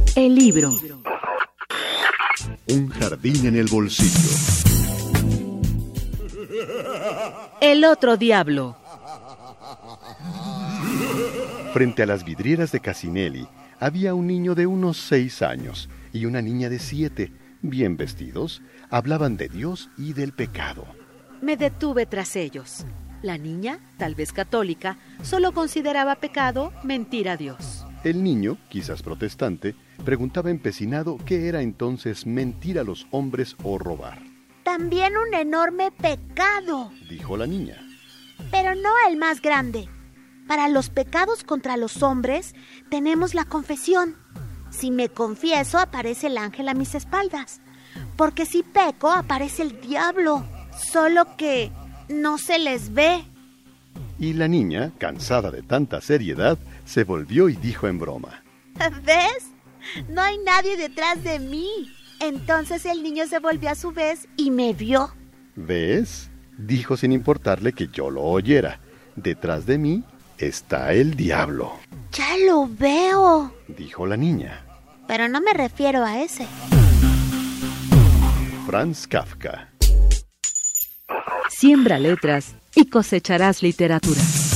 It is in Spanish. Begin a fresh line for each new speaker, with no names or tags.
El libro.
Un jardín en el bolsillo.
El otro diablo.
Frente a las vidrieras de Casinelli había un niño de unos 6 años y una niña de 7, bien vestidos, hablaban de Dios y del pecado.
Me detuve tras ellos. La niña, tal vez católica, solo consideraba pecado mentir a Dios.
El niño, quizás protestante, preguntaba empecinado qué era entonces mentir a los hombres o robar.
También un enorme pecado,
Dijo la niña.
pero no el más grande. Para los pecados contra los hombres tenemos la confesión. Si me confieso, aparece el ángel a mis espaldas. Porque si peco, aparece el diablo. Solo que no se les ve.
Y la niña, cansada de tanta seriedad, se volvió y dijo en broma.
¿Ves? No hay nadie detrás de mí. Entonces el niño se volvió a su vez y me vio.
¿Ves? Dijo sin importarle que yo lo oyera. Detrás de mí está el diablo,
Ya lo veo.
dijo la niña.
Pero no me refiero a ese.
Franz Kafka.
Siembra letras y cosecharás literatura.